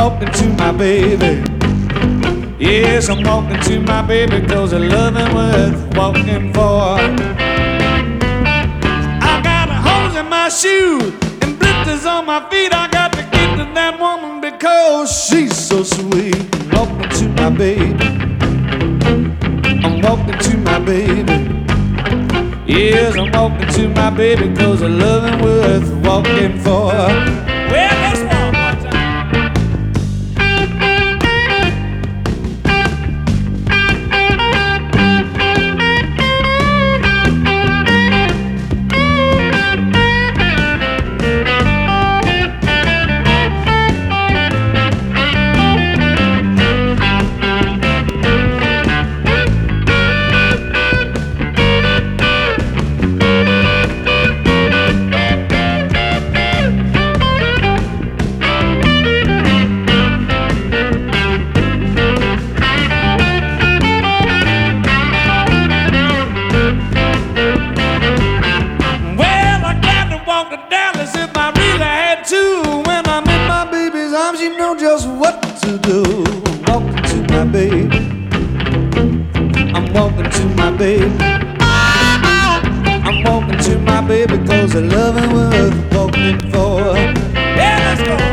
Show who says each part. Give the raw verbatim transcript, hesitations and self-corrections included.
Speaker 1: walking to my baby. Yes, I'm walking to my baby, cause a love ain't worth walking for. I got holes in my shoes and blisters on my feet. I got to get to that woman because she's so sweet. I'm walking to my baby. I'm walking to my baby. Yes, I'm walking to my baby, cause a love ain't worth walking for. Well, let's walk one time. You know just what to do. I'm walking to my baby. I'm walking to my baby. I'm walking to my baby, cause the love ain't worth walking for. Yeah, let's go.